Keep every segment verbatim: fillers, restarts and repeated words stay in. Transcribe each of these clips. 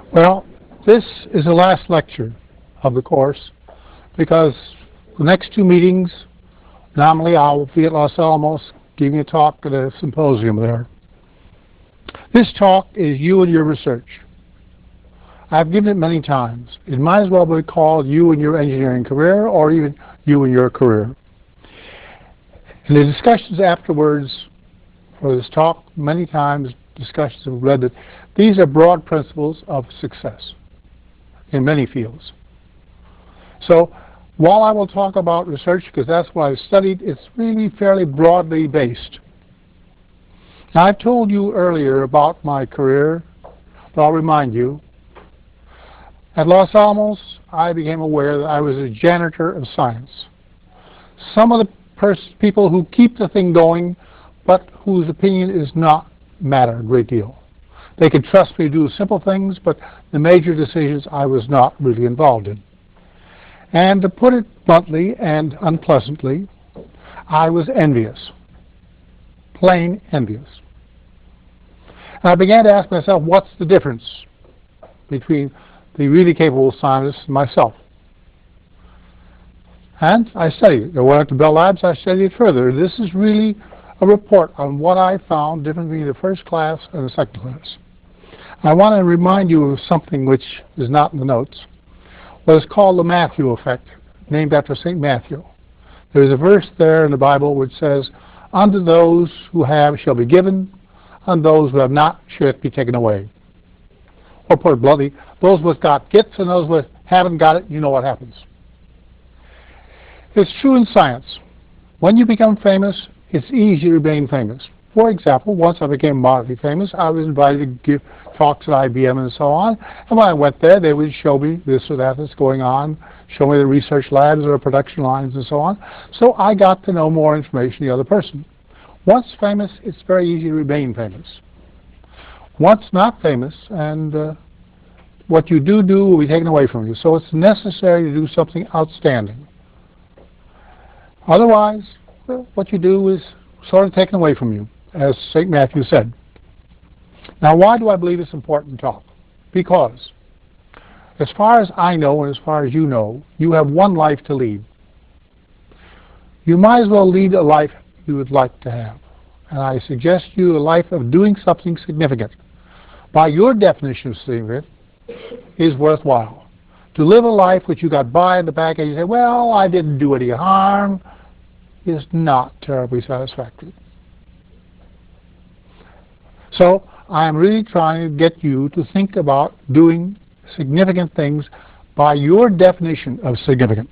Well, this is the last lecture of the course because the next two meetings, normally I'll be at Los Alamos giving a talk at a symposium there. This talk is you and your research. I've given it many times. It might as well be called you and your engineering career or even you and your career. In the discussions afterwards for this talk, many times discussions have read that these are broad principles of success in many fields. So while I will talk about research, because that's what I've studied, it's really fairly broadly based. Now, I've told you earlier about my career, but I'll remind you. At Los Alamos, I became aware that I was a janitor of science. Some of the pers people who keep the thing going, but whose opinion is not matter a great deal. They could trust me to do simple things, but the major decisions I was not really involved in. And to put it bluntly and unpleasantly, I was envious. Plain envious. And I began to ask myself, what's the difference between the really capable scientists and myself? And I studied it. I went up to Bell Labs, I studied it further. This is really a report on what I found different between the first class and the second class. I want to remind you of something which is not in the notes. What is called the Matthew effect, named after Saint Matthew. There is a verse there in the Bible which says, "Unto those who have shall be given, and those who have not shall it be taken away." Or put it bluntly, those with got gets and those with haven't got it, you know what happens. It's true in science. When you become famous, it's easy to remain famous. For example, once I became moderately famous, I was invited to give talks at I B M and so on. And when I went there, they would show me this or that that's going on, show me the research labs or production lines and so on. So I got to know more information than the other person. Once famous, it's very easy to remain famous. Once not famous, and uh, what you do do will be taken away from you. So it's necessary to do something outstanding. Otherwise, well, what you do is sort of taken away from you, as Saint Matthew said. Now, why do I believe it's important to talk? Because, as far as I know and as far as you know, you have one life to lead. You might as well lead a life you would like to have. And I suggest you a life of doing something significant. By your definition of significant, is worthwhile. To live a life which you got by in the back and you say, well, I didn't do any harm, is not terribly satisfactory. So I'm really trying to get you to think about doing significant things by your definition of significant.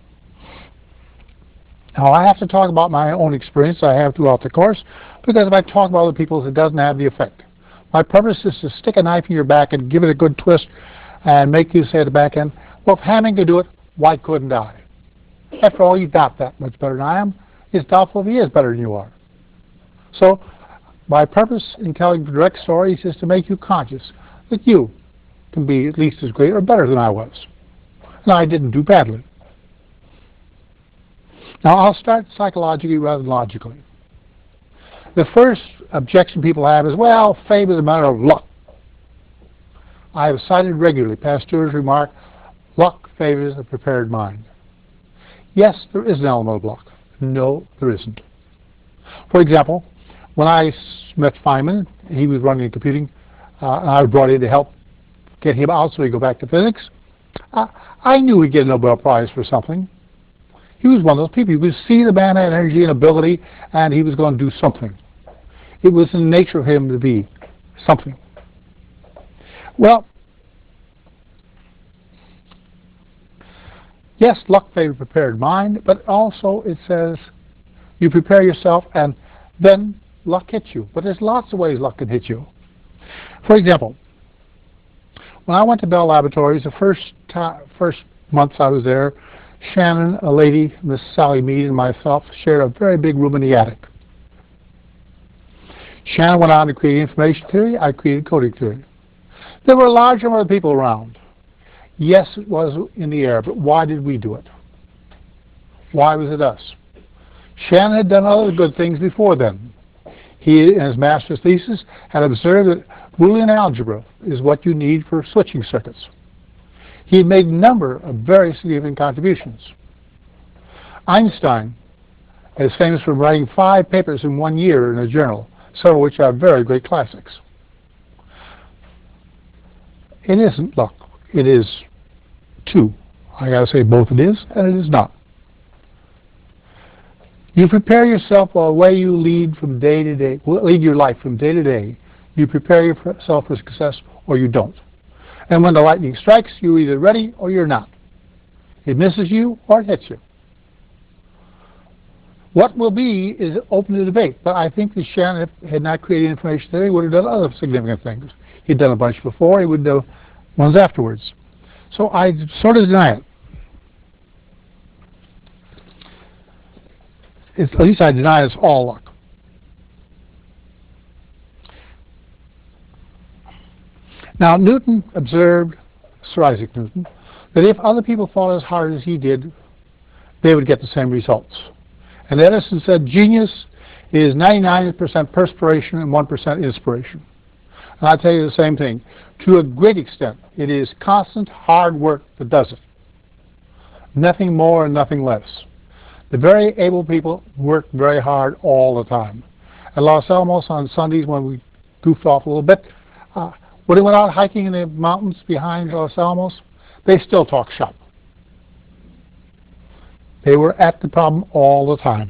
Now, I have to talk about my own experience I have throughout the course, because if I talk about other people's, it doesn't have the effect. My purpose is to stick a knife in your back and give it a good twist and make you say at the back end, well, if Hamming could do it, why couldn't I? After all, you're not that much better than I am. It's doubtful if he is better than you are. So my purpose in telling direct stories is to make you conscious that you can be at least as great or better than I was. And I didn't do badly. Now, I'll start psychologically rather than logically. The first objection people have is, well, fame is a matter of luck. I have cited regularly Pasteur's remark, luck favors the prepared mind. Yes, there is an element of luck. No, there isn't. For example, when I met Feynman, he was running computing, uh, and I was brought in to help get him out so he'd go back to physics. Uh, I knew he'd get a Nobel Prize for something. He was one of those people. You could see the man had energy and ability, and he was going to do something. It was in the nature of him to be something. Well, yes, luck favors prepared mind, but also it says you prepare yourself and then luck hits you. But there's lots of ways luck can hit you. For example, when I went to Bell Laboratories, the first first months I was there, Shannon, a lady, Miss Sally Mead, and myself shared a very big room in the attic. Shannon went on to create information theory. I created coding theory. There were a large number of people around. Yes, it was in the air, but why did we do it? Why was it us? Shannon had done other good things before then. He, in his master's thesis, had observed that Boolean algebra is what you need for switching circuits. He had made a number of very significant contributions. Einstein is famous for writing five papers in one year in a journal, some of which are very great classics. It isn't luck. It is two. I gotta say both it is and it is not. You prepare yourself the way you lead from day to day, lead your life from day to day. You prepare yourself for success or you don't. And when the lightning strikes, you're either ready or you're not. It misses you or it hits you. What will be is open to debate, but I think that Shannon had not created information theory, he would have done other significant things. He'd done a bunch before, he would do ones afterwards. So I sort of deny it. It's, at least I deny it's all luck. Now, Newton observed, Sir Isaac Newton, that if other people fought as hard as he did, they would get the same results. And Edison said genius is ninety-nine percent perspiration and one percent inspiration. And I'll tell you the same thing. To a great extent, it is constant hard work that does it. Nothing more and nothing less. The very able people work very hard all the time. At Los Alamos on Sundays when we goofed off a little bit, uh, when they went out hiking in the mountains behind Los Alamos, they still talk shop. They were at the problem all the time.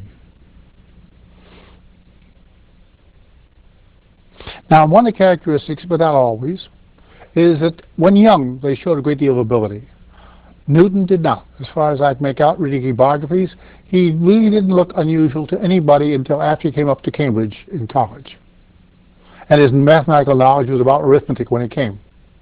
Now, one of the characteristics, but not always, is that when young, they showed a great deal of ability. Newton did not. As far as I can make out reading his biographies, he really didn't look unusual to anybody until after he came up to Cambridge in college. And his mathematical knowledge was about arithmetic when it came.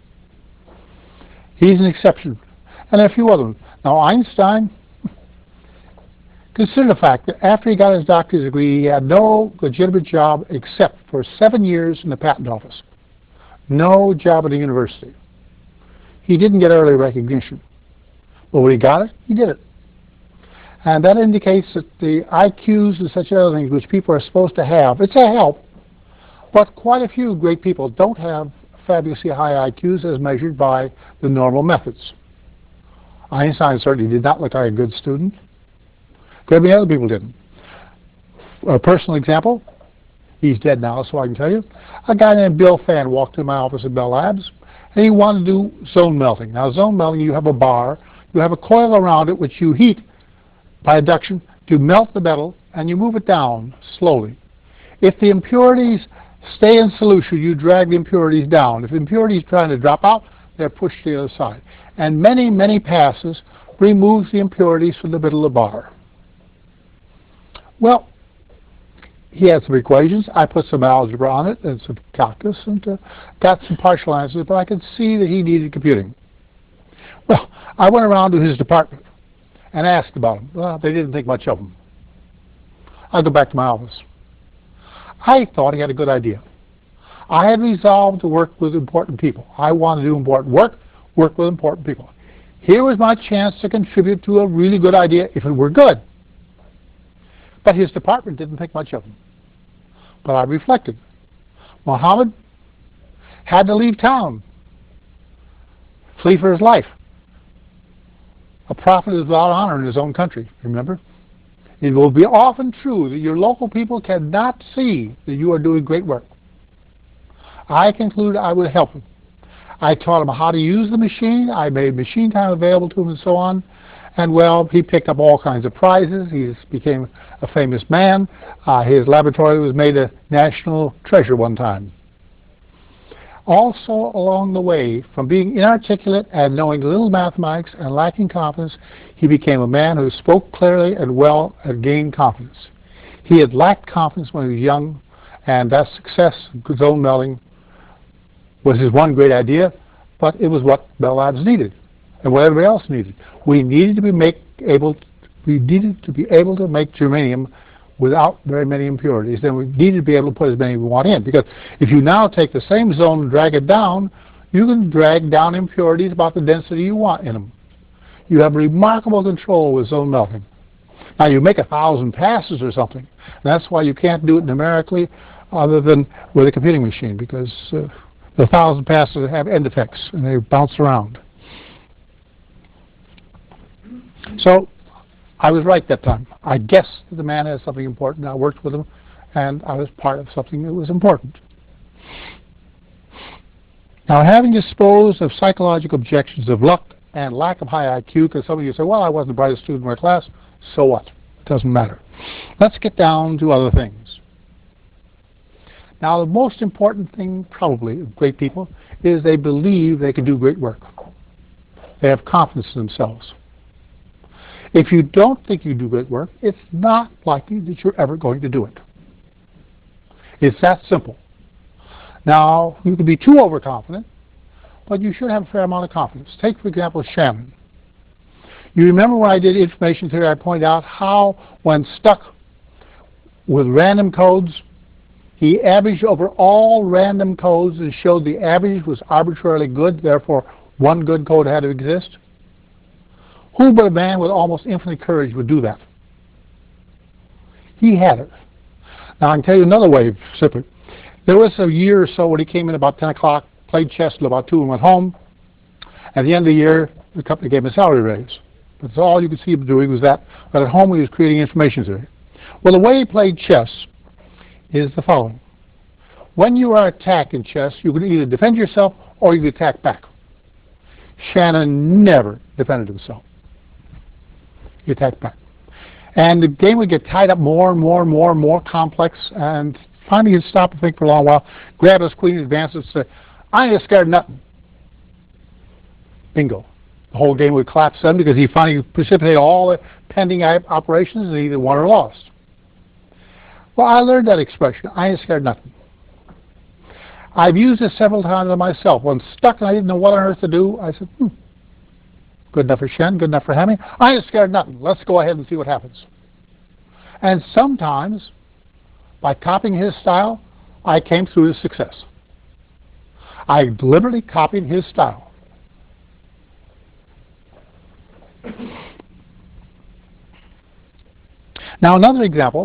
He's an exception. And a few others. Now, Einstein, consider the fact that after he got his doctorate degree, he had no legitimate job except for seven years in the patent office. No job at a university. He didn't get early recognition. But when he got it, he did it. And that indicates that the I Qs and such other things which people are supposed to have, it's a help, but quite a few great people don't have fabulously high I Qs as measured by the normal methods. Einstein certainly did not look like a good student. Great many other people didn't. A personal example, he's dead now, so I can tell you. A guy named Bill Fan walked into my office at Bell Labs, and he wanted to do zone melting. Now, zone melting, you have a bar, you have a coil around it which you heat by induction to melt the metal, and you move it down slowly. If the impurities stay in solution, you drag the impurities down. If the impurities are trying to drop out, they're pushed to the other side. And many, many passes removes the impurities from the middle of the bar. Well, he had some equations. I put some algebra on it and some calculus and uh, got some partial answers, but I could see that he needed computing. Well, I went around to his department and asked about him. Well, they didn't think much of him. I'll go back to my office. I thought he had a good idea. I had resolved to work with important people. I wanted to do important work, work with important people. Here was my chance to contribute to a really good idea if it were good. But his department didn't think much of him. But I reflected. Muhammad had to leave town, flee for his life. A prophet is without honor in his own country, remember? It will be often true that your local people cannot see that you are doing great work. I concluded I would help him. I taught him how to use the machine. I made machine time available to him and so on. And, well, he picked up all kinds of prizes. He became a famous man. Uh, his laboratory was made a national treasure one time. Also, along the way, from being inarticulate and knowing little mathematics and lacking confidence, he became a man who spoke clearly and well and gained confidence. He had lacked confidence when he was young, and that success, zone melting, was his one great idea, but it was what Bell Labs needed and what everybody else needed. We needed to be make able, we needed to be able to make germanium without very many impurities. Then we needed to be able to put as many as we want in. Because if you now take the same zone and drag it down, you can drag down impurities about the density you want in them. You have remarkable control with zone melting. Now you make a thousand passes or something. That's why you can't do it numerically other than with a computing machine, because uh, The thousand passes have end effects, and they bounce around. So, I was right that time. I guessed that the man has something important. I worked with him, and I was part of something that was important. Now, having disposed of psychological objections of luck and lack of high I Q, because some of you say, well, I wasn't the brightest student in my class, so what? It doesn't matter. Let's get down to other things. Now, the most important thing, probably, of great people, is they believe they can do great work. They have confidence in themselves. If you don't think you do great work, it's not likely that you're ever going to do it. It's that simple. Now, you can be too overconfident, but you should have a fair amount of confidence. Take, for example, Shannon. You remember when I did information theory, I pointed out how, when stuck with random codes, he averaged over all random codes and showed the average was arbitrarily good, therefore one good code had to exist. Who but a man with almost infinite courage would do that? He had it. Now, I can tell you another way, simply. There was a year or so when he came in about ten o'clock, played chess till about two and went home. At the end of the year, the company gave him a salary raise. That's all you could see him doing was that. But at home, he was creating information theory. Well, the way he played chess is the following. When you are attacked in chess, you can either defend yourself or you can attack back. Shannon never defended himself. He attacked back. And the game would get tied up more and more and more and more complex, and finally he'd stop and think for a long while, grab his queen, advance and say, I ain't scared of nothing. Bingo. The whole game would collapse then because he finally precipitated all the pending operations and either won or lost. Well, I learned that expression, I ain't scared of nothing. I've used it several times on myself. When stuck and I didn't know what on earth to do, I said, hmm, good enough for Shen, good enough for Hemming. I ain't scared of nothing. Let's go ahead and see what happens. And sometimes, by copying his style, I came through with success. I deliberately copied his style. Now, another example.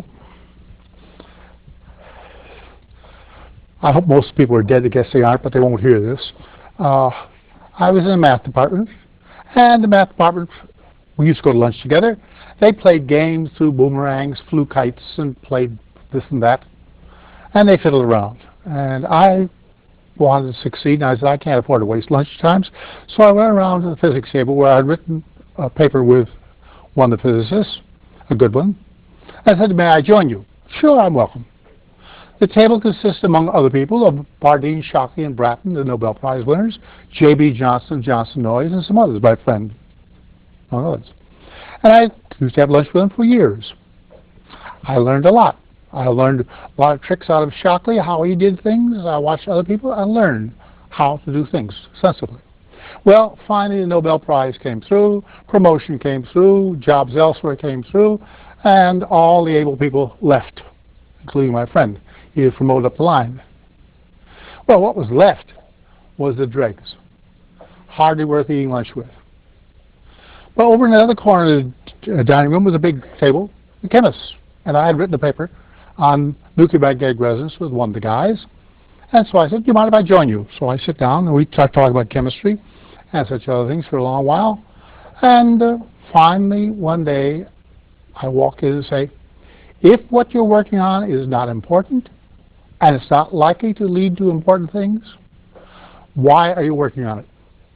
I hope most people are dead. I guess they aren't, but they won't hear this. Uh, I was in the math department, and the math department, we used to go to lunch together. They played games, threw boomerangs, flew kites, and played this and that, and they fiddled around. And I wanted to succeed, and I said, I can't afford to waste lunch times. So I went around to the physics table where I had written a paper with one of the physicists, a good one. I said, may I join you? Sure, I'm welcome. The table consists, among other people, of Bardeen, Shockley, and Bratton, the Nobel Prize winners, J B Johnson, Johnson Noyes, and some others, my friend, among others. And I used to have lunch with them for years. I learned a lot. I learned a lot of tricks out of Shockley, how he did things. I watched other people. I learned how to do things sensibly. Well, finally, the Nobel Prize came through, promotion came through, jobs elsewhere came through, and all the able people left, including my friend. He was promoted up the line. Well, what was left was the dregs. Hardly worth eating lunch with. But over in the other corner of the dining room was a big table, the chemists. And I had written a paper on nuclear magnetic resonance with one of the guys. And so I said, do you mind if I join you? So I sit down and we start talking about chemistry and such other things for a long while. And uh, finally, one day, I walk in and say, if what you're working on is not important, and it's not likely to lead to important things, why are you working on it?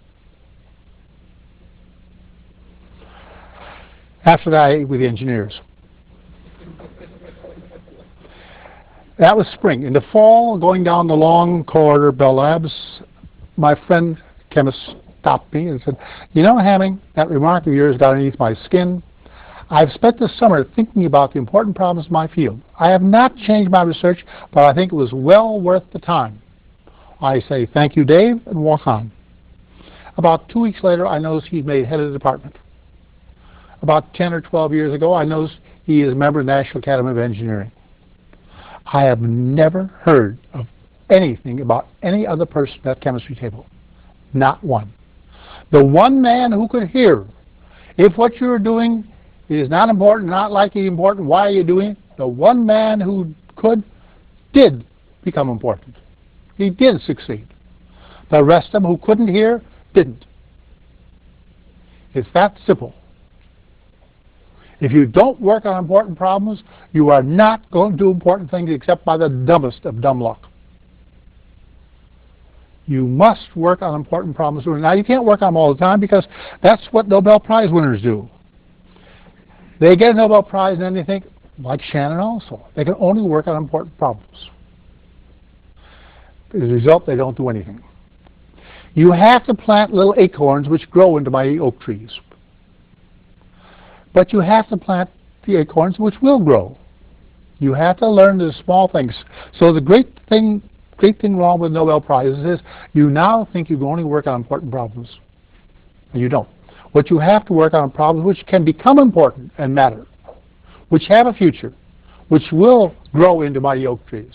After that, I ate with the engineers. That was spring. In the fall, going down the long corridor, Bell Labs, my friend chemist stopped me and said, you know, Hamming, that remark of yours got underneath my skin. I've spent the summer thinking about the important problems of my field. I have not changed my research, but I think it was well worth the time. I say, thank you, Dave, and walk on. About two weeks later, I noticed he'd made head of the department. About ten or twelve years ago, I noticed he is a member of the National Academy of Engineering. I have never heard of anything about any other person at that chemistry table. Not one. The one man who could hear, if what you're doing is not important, not likely important, why are you doing it? The one man who could, did become important. He did succeed. The rest of them who couldn't hear, didn't. It's that simple. If you don't work on important problems, you are not going to do important things except by the dumbest of dumb luck. You must work on important problems. Now, you can't work on them all the time because that's what Nobel Prize winners do. They get a Nobel Prize and then they think, like Shannon also, they can only work on important problems. As a result, they don't do anything. You have to plant little acorns which grow into mighty oak trees. But you have to plant the acorns which will grow. You have to learn the small things. So the great thing, great thing wrong with Nobel Prizes is you now think you can only work on important problems. And you don't. What you have to work on are problems which can become important and matter, which have a future, which will grow into mighty oak trees.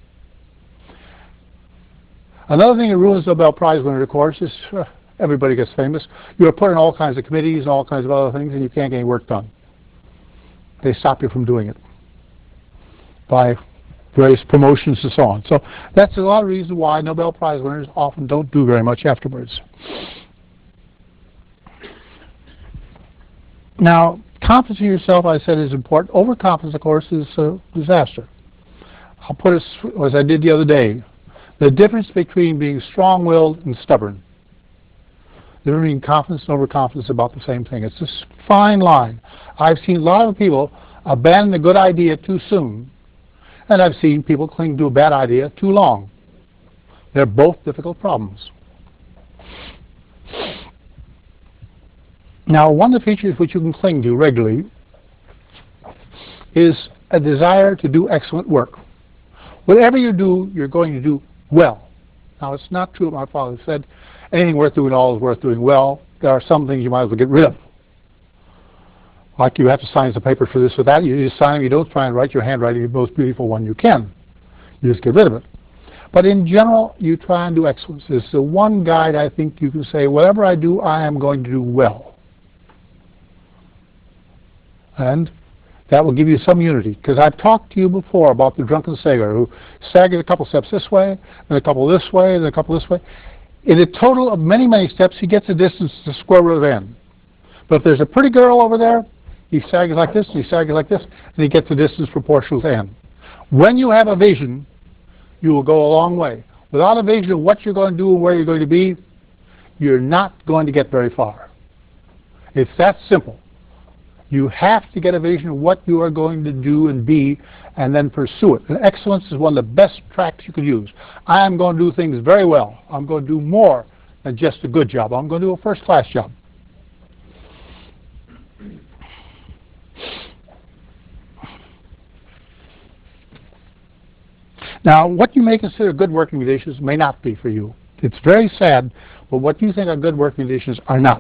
Another thing that ruins Nobel Prize winners, of course, is uh, everybody gets famous. You are put in all kinds of committees and all kinds of other things, and you can't get any work done. They stop you from doing it by various promotions and so on. So that's a lot of reasons why Nobel Prize winners often don't do very much afterwards. Now, confidence in yourself, I said, is important. Overconfidence, of course, is a disaster. I'll put it as I did the other day. The difference between being strong-willed and stubborn. The difference between confidence and overconfidence is about the same thing. It's this fine line. I've seen a lot of people abandon a good idea too soon, and I've seen people cling to a bad idea too long. They're both difficult problems. Now, one of the features which you can cling to regularly is a desire to do excellent work. Whatever you do, you're going to do well. Now, it's not true what my father said. Anything worth doing all is worth doing well. There are some things you might as well get rid of. Like you have to sign some papers for this or that. You just sign them. You don't try and write your handwriting the most beautiful one you can. You just get rid of it. But in general, you try and do excellence. It's the one guide I think you can say, whatever I do, I am going to do well. And that will give you some unity. Because I've talked to you before about the drunken sailor who staggered a couple steps this way, and a couple this way, and a couple this way. In a total of many, many steps, he gets a distance to the square root of n. But if there's a pretty girl over there, he staggers like this, and he staggers like this, and he gets a distance proportional to n. When you have a vision, you will go a long way. Without a vision of what you're going to do and where you're going to be, you're not going to get very far. It's that simple. You have to get a vision of what you are going to do and be, and then pursue it. And excellence is one of the best tracks you can use. I am going to do things very well. I'm going to do more than just a good job. I'm going to do a first-class job. Now, what you may consider good working conditions may not be for you. It's very sad, but what you think are good working conditions are not.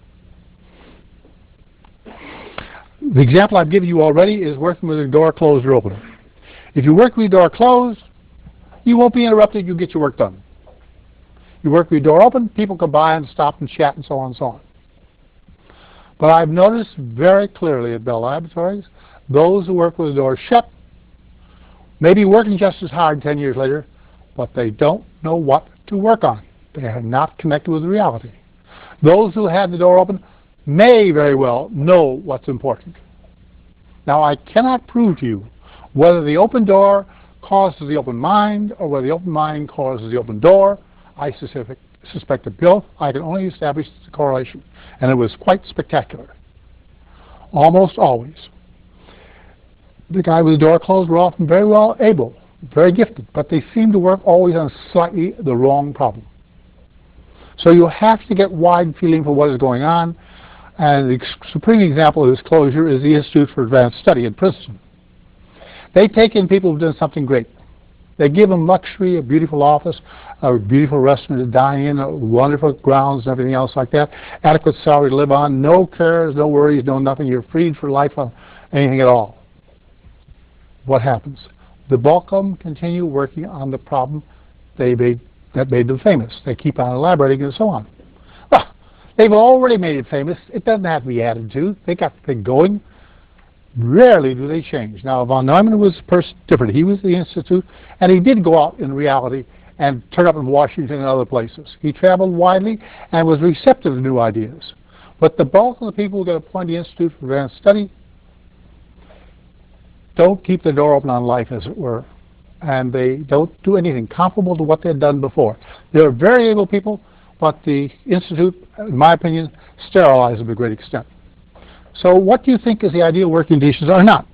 The example I've given you already is working with a door closed or open. If you work with your door closed, you won't be interrupted. You get your work done. You work with your door open, people come by and stop and chat and so on and so on. But I've noticed very clearly at Bell Laboratories, those who work with the door shut may be working just as hard ten years later, but they don't know what to work on. They are not connected with reality. Those who have the door open may very well know what's important. Now, I cannot prove to you whether the open door causes the open mind or whether the open mind causes the open door. I suspect, suspect it both. I can only establish the correlation, and it was quite spectacular. Almost always. The guy with the door closed were often very well able, very gifted, but they seem to work always on slightly the wrong problem. So you have to get wide feeling for what is going on. And the supreme example of this closure is the Institute for Advanced Study in Princeton. They take in people who've done something great. They give them luxury, a beautiful office, a beautiful restaurant to dine in, wonderful grounds and everything else like that, adequate salary to live on, no cares, no worries, no nothing. You're freed for life on anything at all. What happens? The bulk of them continue working on the problem they made, that made them famous. They keep on elaborating and so on. Well, they've already made it famous. It doesn't have to be added to. They got the thing going. Rarely do they change. Now, von Neumann was a person different. He was the Institute, and he did go out in reality and turned up in Washington and other places. He traveled widely and was receptive to new ideas. But the bulk of the people who get appointed to the Institute for Advanced Study don't keep the door open on life, as it were, and they don't do anything comparable to what they had done before. They're very able people, but the Institute, in my opinion, sterilized them to a great extent. So what do you think is the ideal working conditions or not?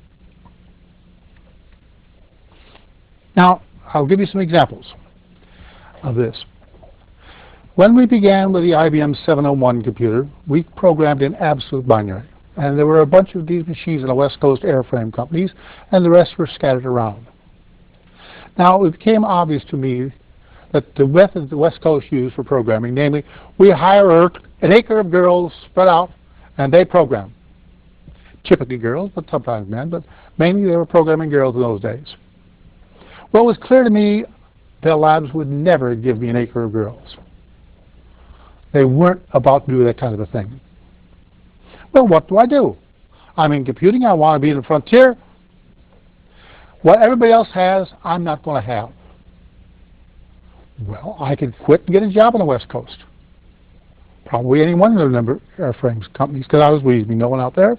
Now, I'll give you some examples of this. When we began with the I B M seven oh one computer, we programmed in absolute binary. And there were a bunch of these machines in the West Coast airframe companies, and the rest were scattered around. Now, it became obvious to me that the method the West Coast used for programming, namely, we hire an acre of girls spread out, and they program. Typically girls, but sometimes men, but mainly they were programming girls in those days. Well, it was clear to me Bell Labs would never give me an acre of girls. They weren't about to do that kind of a thing. Well, what do I do? I'm in computing. I want to be in the frontier. What everybody else has, I'm not going to have. Well, I could quit and get a job on the West Coast. Probably any one of the number airframes companies, because I was leaving no one out there.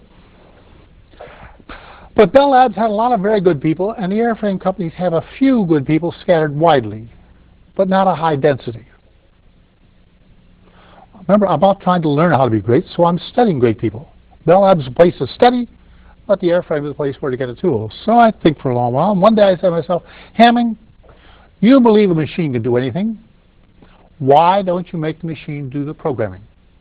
But Bell Labs had a lot of very good people, and the airframe companies have a few good people scattered widely, but not a high density. Remember, I'm about trying to learn how to be great, so I'm studying great people. Bell Labs is a place to study, but the airframe is a place where to get a tool. So I think for a long while, and one day I said to myself, Hamming, you believe a machine can do anything. Why don't you make the machine do the programming?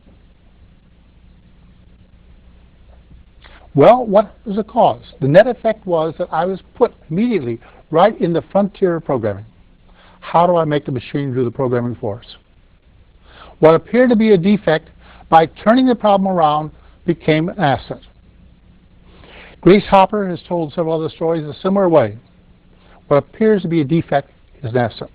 Well, what was the cause? The net effect was that I was put immediately right in the frontier of programming. How do I make the machine do the programming for us? What appeared to be a defect, by turning the problem around, became an asset. Grace Hopper has told several other stories in a similar way. What appears to be a defect is an asset.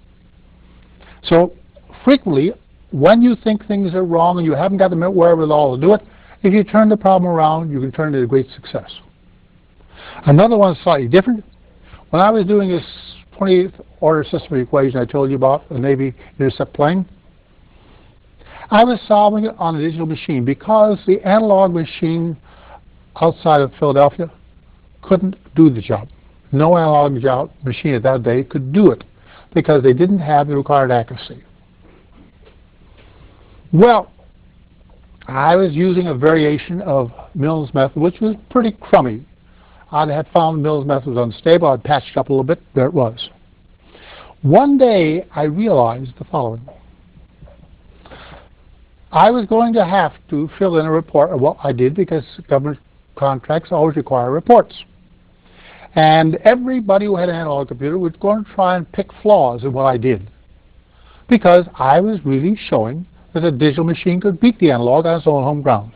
So frequently, when you think things are wrong and you haven't got the wherewithal to do it, if you turn the problem around, you can turn it into great success. Another one is slightly different. When I was doing this twentieth order system equation I told you about, the Navy intercept plane, I was solving it on a digital machine because the analog machine outside of Philadelphia couldn't do the job. No analog job machine at that day could do it because they didn't have the required accuracy. Well, I was using a variation of Mills' method, which was pretty crummy. I had found Mills' method was unstable. I'd patched it up a little bit. There it was. One day, I realized the following. I was going to have to fill in a report of what I did because government contracts always require reports. And everybody who had an analog computer was going to try and pick flaws in what I did because I was really showing that a digital machine could beat the analog on its own home ground.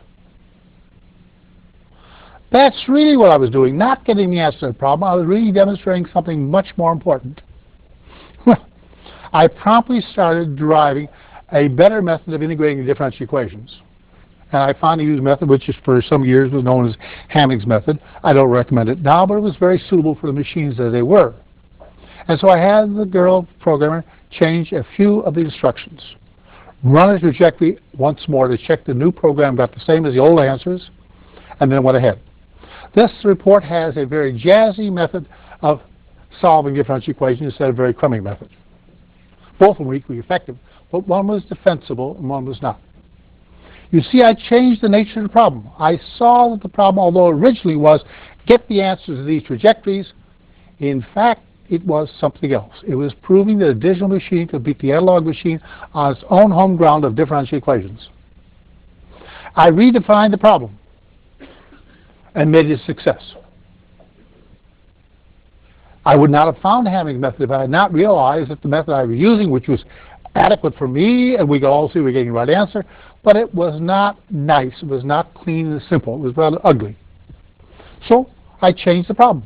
That's really what I was doing, not getting the answer to the problem. I was really demonstrating something much more important. I promptly started deriving a better method of integrating the differential equations. And I finally used a method which is for some years was known as Hamming's method. I don't recommend it now, but it was very suitable for the machines that they were. And so I had the girl programmer change a few of the instructions. Run a trajectory once more to check the new program got the same as the old answers, and then went ahead. This report has a very jazzy method of solving differential equations instead of a very crummy method. Both of them were equally effective, but one was defensible and one was not. You see, I changed the nature of the problem. I saw that the problem, although originally was get the answers to these trajectories, in fact, it was something else. It was proving that a digital machine could beat the analog machine on its own home ground of differential equations. I redefined the problem and made it a success. I would not have found Hamming's method if I had not realized that the method I was using, which was adequate for me, and we could all see we were getting the right answer, but it was not nice. It was not clean and simple. It was rather ugly. So I changed the problem.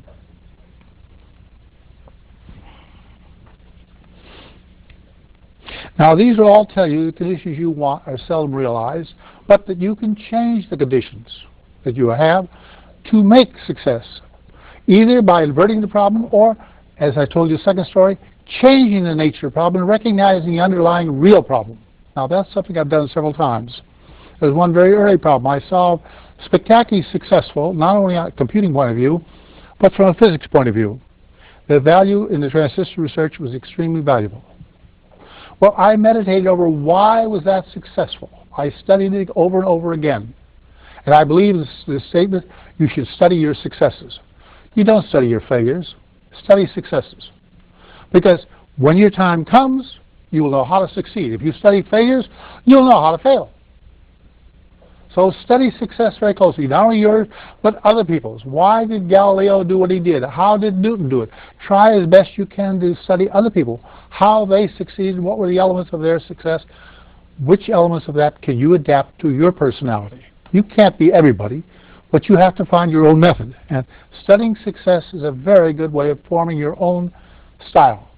Now, these will all tell you the conditions you want are seldom realized, but that you can change the conditions that you have to make success, either by inverting the problem or, as I told you the second story, changing the nature of the problem and recognizing the underlying real problem. Now, that's something I've done several times. There's one very early problem I solved, spectacularly successful, not only on a computing point of view, but from a physics point of view. The value in the transistor research was extremely valuable. Well, I meditated over why was that successful. I studied it over and over again. And I believe this, this statement, you should study your successes. You don't study your failures. Study successes. Because when your time comes, you will know how to succeed. If you study failures, you'll know how to fail. So study success very closely, not only yours, but other people's. Why did Galileo do what he did? How did Newton do it? Try as best you can to study other people, how they succeeded, what were the elements of their success, which elements of that can you adapt to your personality. You can't be everybody, but you have to find your own method. And studying success is a very good way of forming your own style.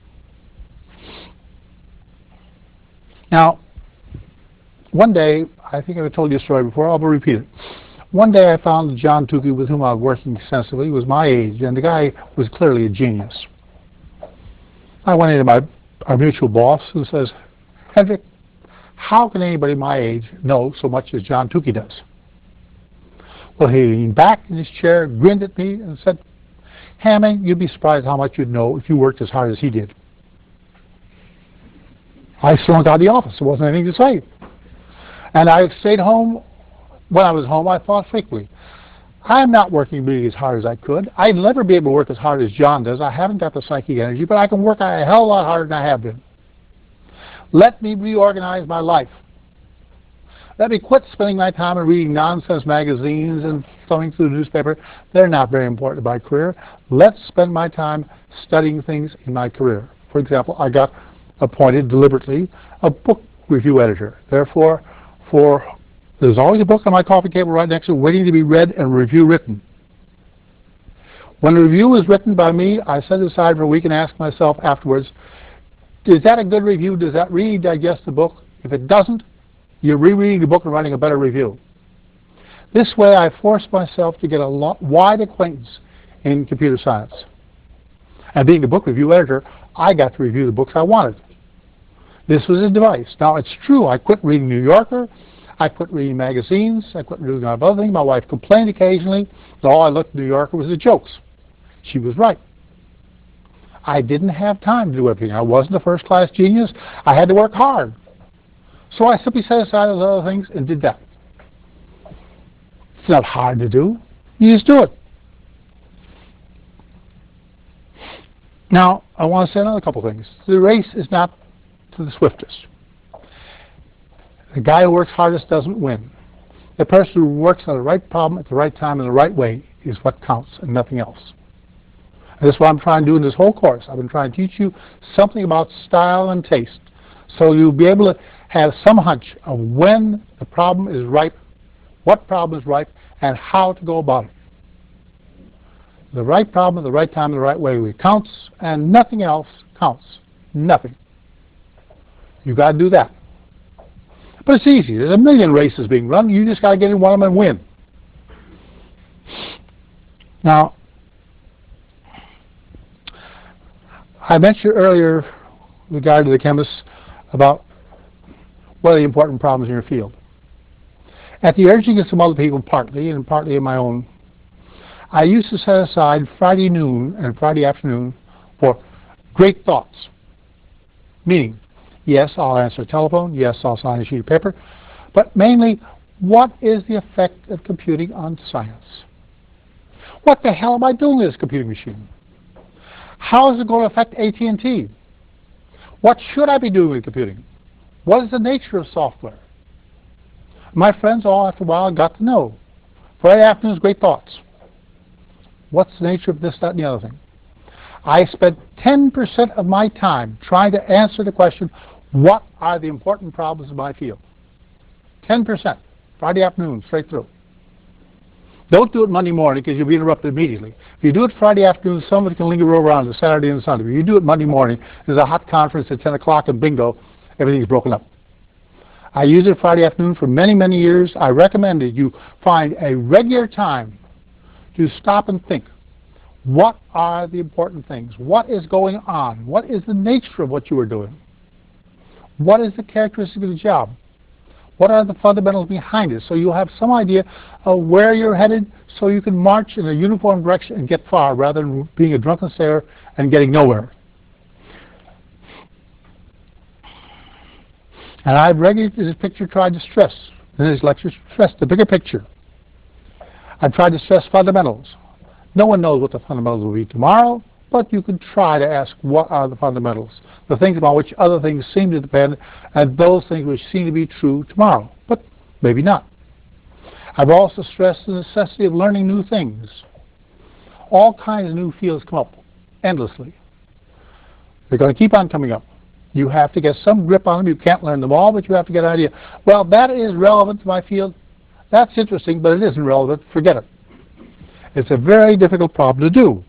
Now, one day, I think I've told you a story before, I'll repeat it. One day I found John Tukey, with whom I was working extensively. He was my age, and the guy was clearly a genius. I went into my our mutual boss, who says, Hendrik, how can anybody my age know so much as John Tukey does? Well, he leaned back in his chair, grinned at me, and said, Hamming, you'd be surprised how much you'd know if you worked as hard as he did. I slunk out of the office. There wasn't anything to say. And I stayed home. When I was home, I thought frequently, I'm not working really as hard as I could. I'd never be able to work as hard as John does. I haven't got the psychic energy, but I can work a hell of a lot harder than I have been. Let me reorganize my life. Let me quit spending my time in reading nonsense magazines and thumbing through the newspaper. They're not very important to my career. Let's spend my time studying things in my career. For example, I got appointed deliberately a book review editor. Therefore, for there's always a book on my coffee table right next to it waiting to be read and a review written. When a review is written by me, I set it aside for a week and ask myself afterwards, is that a good review? Does that really digest the book? If it doesn't, you're rereading the book and writing a better review. This way I forced myself to get a lot, wide acquaintance in computer science. And being a book review editor, I got to review the books I wanted. This was a device. Now, it's true, I quit reading New Yorker, I quit reading magazines, I quit doing other things. My wife complained occasionally that all I looked at New Yorker was the jokes. She was right. I didn't have time to do everything. I wasn't a first-class genius. I had to work hard. So I simply set aside those other things and did that. It's not hard to do. You just do it. Now, I want to say another couple things. The race is not to the swiftest. The guy who works hardest doesn't win. The person who works on the right problem at the right time in the right way is what counts and nothing else. And that's what I'm trying to do in this whole course. I've been trying to teach you something about style and taste, so you'll be able to have some hunch of when the problem is ripe, what problem is ripe, and how to go about it. The right problem at the right time in the right way counts, and nothing else counts. Nothing. You've got to do that. But it's easy. There's a million races being run. You just got to get in one of them and win. Now, I mentioned earlier, with regard to the chemists, about what are the important problems in your field. At the urging of some other people, partly, and partly of my own, I used to set aside Friday noon and Friday afternoon for great thoughts. Meaning, yes, I'll answer a telephone, yes, I'll sign a sheet of paper, but mainly, what is the effect of computing on science? What the hell am I doing with this computing machine? How is it going to affect A T and T? What should I be doing with computing? What is the nature of software? My friends all after a while got to know. Friday afternoons, great thoughts. What's the nature of this, that, and the other thing? I spent ten percent of my time trying to answer the question, what are the important problems in my field? ten percent. Friday afternoon, straight through. Don't do it Monday morning because you'll be interrupted immediately. If you do it Friday afternoon, somebody can linger over on the Saturday and Sunday. If you do it Monday morning, there's a hot conference at ten o'clock and bingo, everything's broken up. I use it Friday afternoon for many, many years. I recommend that you find a regular time to stop and think. What are the important things? What is going on? What is the nature of what you are doing? What is the characteristic of the job? What are the fundamentals behind it? So you'll have some idea of where you're headed so you can march in a uniform direction and get far rather than being a drunken sailor and getting nowhere. And I've regularly, in this picture, tried to stress, in this lecture, stress the bigger picture. I've tried to stress fundamentals. No one knows what the fundamentals will be tomorrow, but you can try to ask what are the fundamentals, the things about which other things seem to depend, and those things which seem to be true tomorrow, but maybe not. I've also stressed the necessity of learning new things. All kinds of new fields come up endlessly. They're going to keep on coming up. You have to get some grip on them. You can't learn them all, but you have to get an idea. Well, that is relevant to my field. That's interesting, but it isn't relevant. Forget it. It's a very difficult problem to do.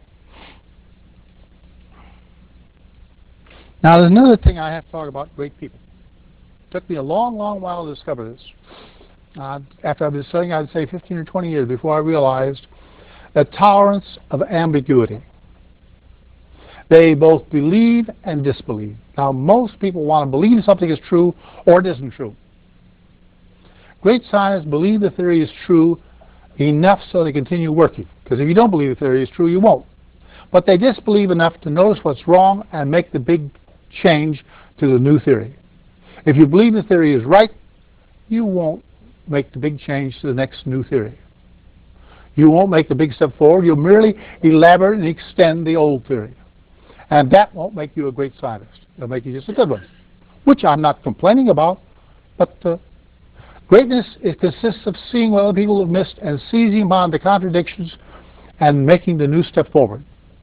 Now, there's another thing I have to talk about great people. It took me a long, long while to discover this. Uh, after I've been studying, I'd say fifteen or twenty years before I realized the tolerance of ambiguity. They both believe and disbelieve. Now, most people want to believe something is true or it isn't true. Great scientists believe the theory is true enough so they continue working. Because if you don't believe the theory is true, you won't. But they disbelieve enough to notice what's wrong and make the big change to the new theory. If you believe the theory is right, you won't make the big change to the next new theory. You won't make the big step forward. You'll merely elaborate and extend the old theory. And that won't make you a great scientist. It'll make you just a good one, which I'm not complaining about, but uh, greatness it consists of seeing what other people have missed and seizing upon the contradictions and making the new step forward.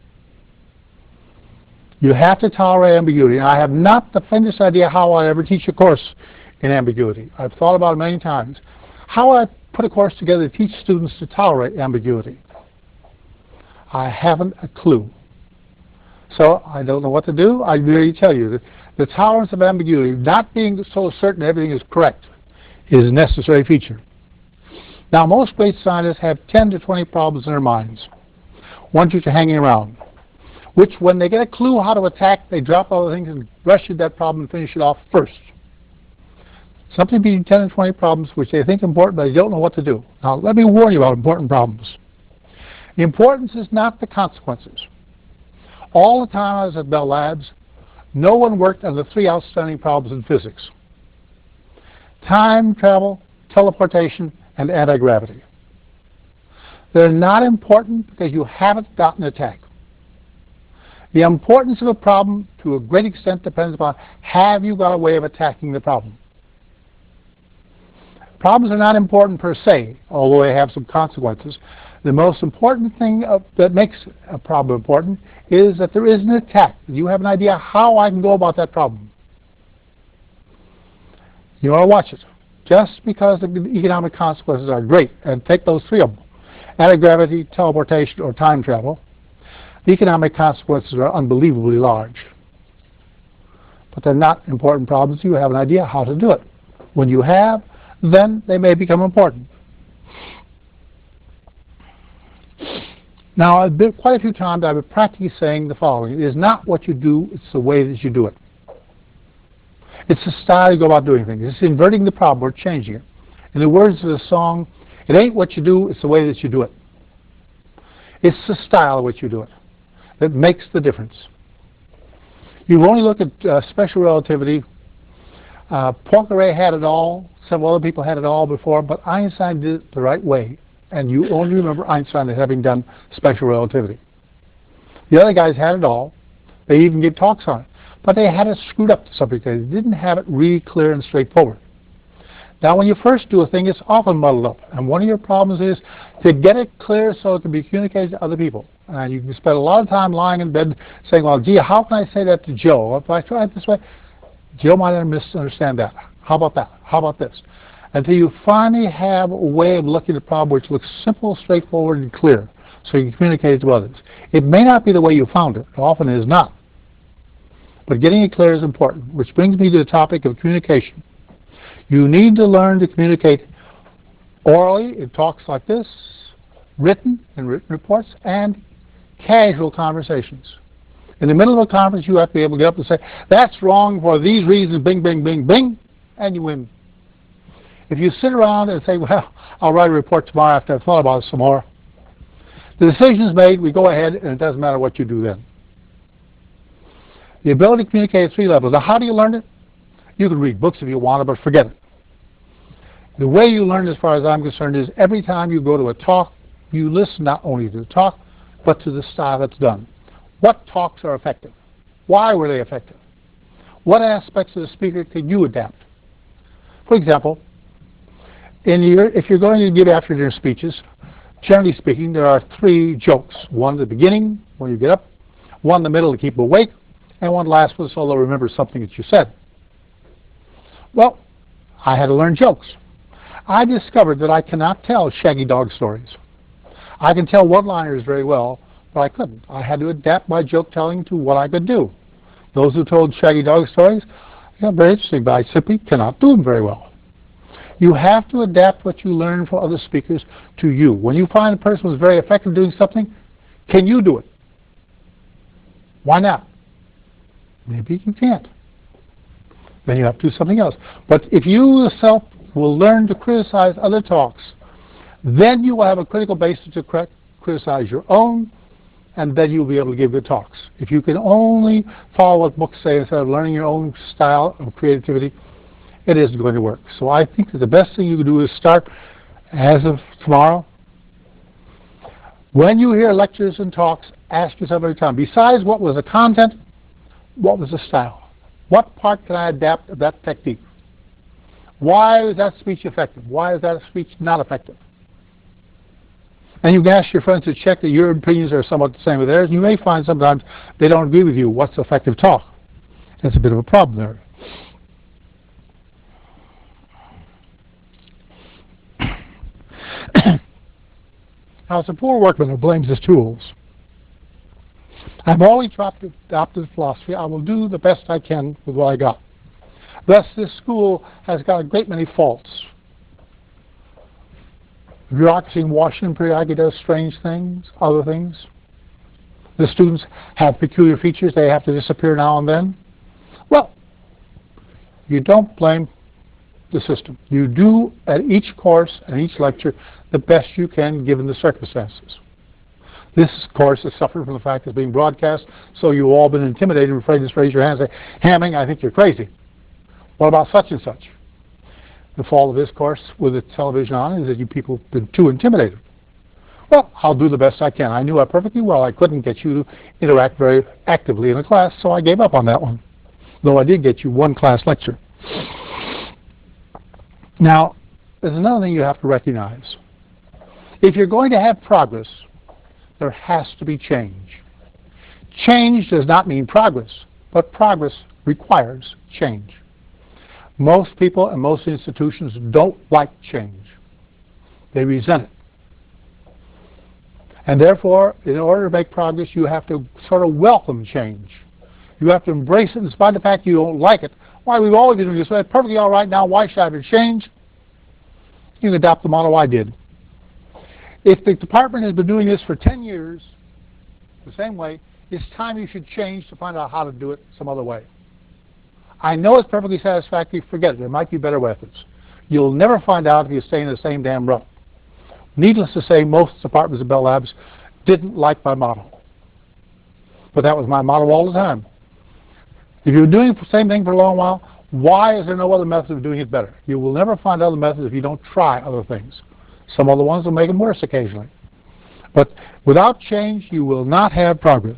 You have to tolerate ambiguity. I have not the faintest idea how I ever teach a course in ambiguity. I've thought about it many times. How I put a course together to teach students to tolerate ambiguity. I haven't a clue. So I don't know what to do. I really tell you that the tolerance of ambiguity, not being so certain everything is correct, is a necessary feature. Now, most great scientists have ten to twenty problems in their minds, ones which are hanging around, which when they get a clue how to attack, they drop all the things and rush at that problem and finish it off first. Something between ten and twenty problems which they think important, but they don't know what to do. Now, let me warn you about important problems. The importance is not the consequences. All the time I was at Bell Labs, no one worked on the three outstanding problems in physics: time travel, teleportation, and anti-gravity. They're not important because you haven't gotten attack. The importance of a problem, to a great extent, depends upon have you got a way of attacking the problem. Problems are not important per se, although they have some consequences. The most important thing of, that makes a problem important is that there is an attack. You have an idea how I can go about that problem. You ought to watch it. Just because the economic consequences are great, and take those three of them, anti-gravity, teleportation, or time travel, the economic consequences are unbelievably large. But they're not important problems. You have an idea how to do it. When you have, then they may become important. Now, I've been, quite a few times I've been practically saying the following: it is not what you do, it's the way that you do it. It's the style you go about doing things. It's inverting the problem or changing it. In the words of the song, it ain't what you do, it's the way that you do it. It's the style in which you do it that makes the difference. You only look at uh, special relativity. Uh, Poincaré had it all. Several other people had it all before, but Einstein did it the right way. And you only remember Einstein as having done special relativity. The other guys had it all. They even gave talks on it. But they had it screwed up to some extent. They didn't have it really clear and straightforward. Now, when you first do a thing, it's often muddled up. And one of your problems is to get it clear so it can be communicated to other people. And you can spend a lot of time lying in bed saying, well, gee, how can I say that to Joe? If I try it this way, Joe might misunderstand that. How about that? How about this? Until you finally have a way of looking at the problem which looks simple, straightforward, and clear, so you can communicate it to others. It may not be the way you found it. It often is not. But getting it clear is important, which brings me to the topic of communication. You need to learn to communicate orally in talks like this, written in written reports, and casual conversations. In the middle of a conference, you have to be able to get up and say, that's wrong for these reasons, bing, bing, bing, bing, and you win. If you sit around and say, well, I'll write a report tomorrow after I've thought about it some more, the decision is made, we go ahead, and it doesn't matter what you do then. The ability to communicate at three levels. Now, how do you learn it? You can read books if you want to, but forget it. The way you learn, as far as I'm concerned, is every time you go to a talk, you listen not only to the talk, but to the style that's done. What talks are effective? Why were they effective? What aspects of the speaker can you adapt? For example, in your, if you're going to give after-dinner speeches, generally speaking, there are three jokes. One at the beginning, when you get up, one in the middle to keep awake, and one last one so they'll remember something that you said. Well, I had to learn jokes. I discovered that I cannot tell shaggy dog stories. I can tell one-liners very well, but I couldn't. I had to adapt my joke telling to what I could do. Those who told shaggy dog stories, yeah, very interesting, but I simply cannot do them very well. You have to adapt what you learn from other speakers to you. When you find a person who's very effective doing something, can you do it? Why not? Maybe you can't. Then you have to do something else. But if you yourself will learn to criticize other talks, then you will have a critical basis to criticize your own, and then you'll be able to give good talks. If you can only follow what books say instead of learning your own style of creativity, it isn't going to work. So I think that the best thing you can do is start, as of tomorrow, when you hear lectures and talks, ask yourself every time, besides what was the content, what was the style? What part can I adapt of that technique? Why is that speech effective? Why is that speech not effective? And you can ask your friends to check that your opinions are somewhat the same with theirs. You may find sometimes they don't agree with you. What's effective talk? That's a bit of a problem there. Now, it's a poor workman who blames his tools. I've always adopted the philosophy, I will do the best I can with what I got. Thus, this school has got a great many faults. The bureaucracy in Washington periodically does strange things, other things. The students have peculiar features. They have to disappear now and then. Well, you don't blame the system. You do, at each course and each lecture, the best you can given the circumstances. This course has suffered from the fact it's being broadcast, so you've all been intimidated and afraid to raise your hand and say, Hamming, I think you're crazy. What about such and such? The fault of this course with the television on is that you people have been too intimidated. Well, I'll do the best I can. I knew I perfectly well I couldn't get you to interact very actively in a class, so I gave up on that one, though I did get you one class lecture. Now, there's another thing you have to recognize. If you're going to have progress, there has to be change. Change does not mean progress, but progress requires change. Most people and most institutions don't like change. They resent it. And therefore, in order to make progress, you have to sort of welcome change. You have to embrace it in spite of the fact you don't like it. Why, we've always been doing this way, perfectly all right now, why should I have to change? You can adopt the model I did. If the department has been doing this for ten years, the same way, it's time you should change to find out how to do it some other way. I know it's perfectly satisfactory, forget it. There might be better methods. You'll never find out if you stay in the same damn rut. Needless to say, most departments of Bell Labs didn't like my model. But that was my model all the time. If you're doing the same thing for a long while, why is there no other method of doing it better? You will never find other methods if you don't try other things. Some other ones will make them worse occasionally. But without change, you will not have progress.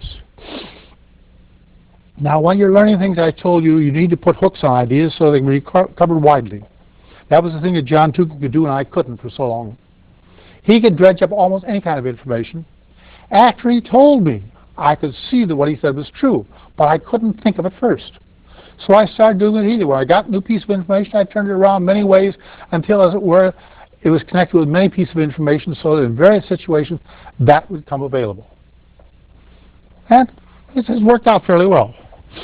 Now, when you're learning things, I told you, you need to put hooks on ideas so they can be covered widely. That was the thing that John Tukin could do and I couldn't for so long. He could dredge up almost any kind of information. After he told me, I could see that what he said was true, but I couldn't think of it first. So I started doing it either. When I got a new piece of information, I turned it around many ways until, as it were, it was connected with many pieces of information so that in various situations, that would come available. And it has worked out fairly well.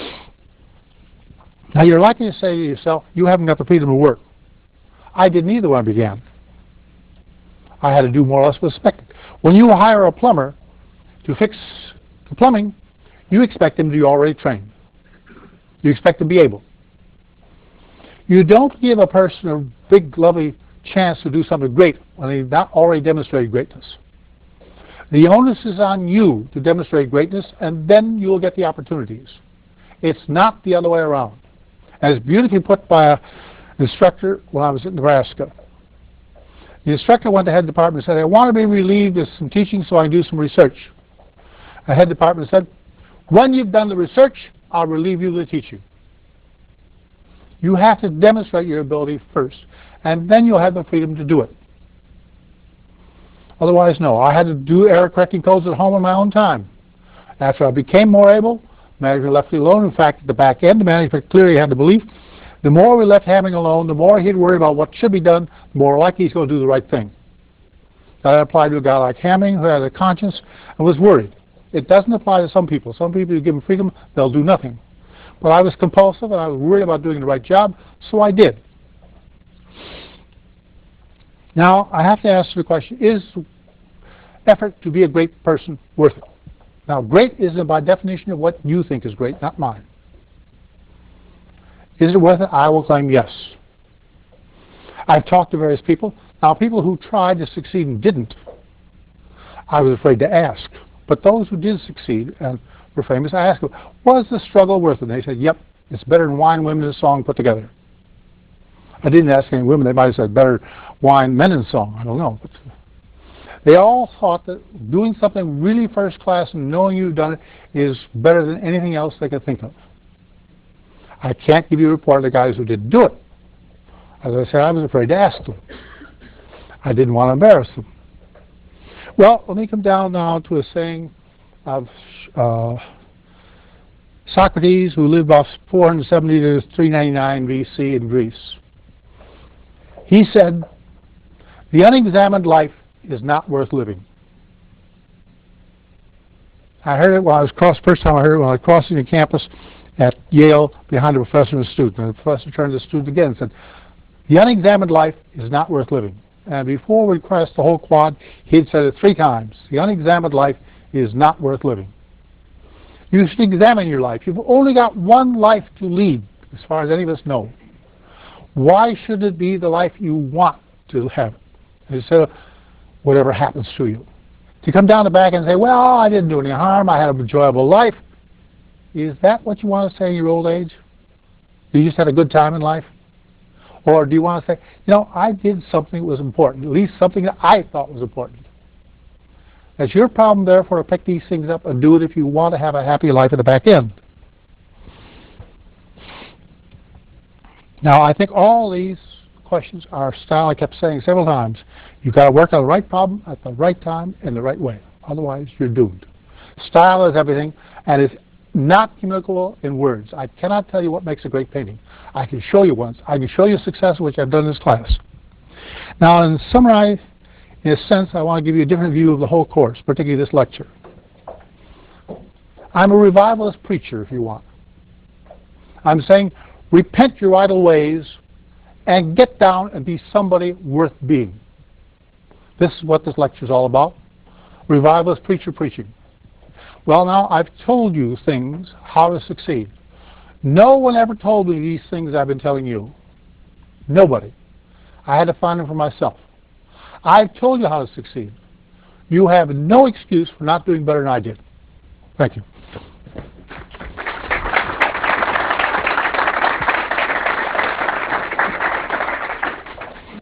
Now, you're likely to say to yourself, you haven't got the freedom to work. I didn't either when I began. I had to do more or less what was expected. When you hire a plumber, to fix the plumbing, you expect them to be already trained. You expect them to be able. You don't give a person a big, lovely chance to do something great when they've not already demonstrated greatness. The onus is on you to demonstrate greatness, and then you will get the opportunities. It's not the other way around. As beautifully put by an instructor when I was in Nebraska. The instructor went to the head department and said, I want to be relieved of some teaching so I can do some research. The head department said, when you've done the research, I'll relieve you of the teaching. You have to demonstrate your ability first, and then you'll have the freedom to do it. Otherwise, no. I had to do error correcting codes at home in my own time. After I became more able, management left me alone. In fact, at the back end, the management clearly had the belief, the more we left Hamming alone, the more he'd worry about what should be done, the more likely he's going to do the right thing. That applied to a guy like Hamming, who had a conscience and was worried. It doesn't apply to some people. Some people, you give them freedom, they'll do nothing. But I was compulsive, and I was worried about doing the right job, so I did. Now, I have to ask the question, is effort to be a great person worth it? Now, great isn't by definition of what you think is great, not mine. Is it worth it? I will claim yes. I've talked to various people. Now, people who tried to succeed and didn't, I was afraid to ask. But those who did succeed and were famous, I asked them, was the struggle worth it? And they said, yep, it's better than wine, women, and song put together. I didn't ask any women. They might have said better wine, men, and song. I don't know. But they all thought that doing something really first class and knowing you've done it is better than anything else they could think of. I can't give you a report of the guys who didn't do it. As I said, I was afraid to ask them. I didn't want to embarrass them. Well, let me come down now to a saying of uh, Socrates, who lived about four hundred seventy to three ninety-nine B C in Greece. He said, the unexamined life is not worth living. I heard it when I was cross, first time I heard it when I was crossing the campus at Yale behind a professor and a student. And the professor turned to the student again and said, the unexamined life is not worth living. And before we crossed the whole quad, he had said it three times. The unexamined life is not worth living. You should examine your life. You've only got one life to lead, as far as any of us know. Why should it be the life you want to have, instead of whatever happens to you? To come down the back and say, well, I didn't do any harm, I had an enjoyable life. Is that what you want to say in your old age? You just had a good time in life? Or do you want to say, you know, I did something that was important, at least something that I thought was important. That's your problem, therefore, to pick these things up and do it if you want to have a happy life at the back end. Now, I think all these questions are style. I kept saying several times, you've got to work on the right problem at the right time in the right way. Otherwise, you're doomed. Style is everything, and it's not communicable in words. I cannot tell you what makes a great painting. I can show you once. I can show you success, which I've done in this class. Now, in summarize, in a sense, I want to give you a different view of the whole course, particularly this lecture. I'm a revivalist preacher, if you want. I'm saying, repent your idle ways and get down and be somebody worth being. This is what this lecture is all about. Revivalist preacher preaching. Well, now, I've told you things, how to succeed. No one ever told me these things I've been telling you. Nobody. I had to find them for myself. I've told you how to succeed. You have no excuse for not doing better than I did. Thank you.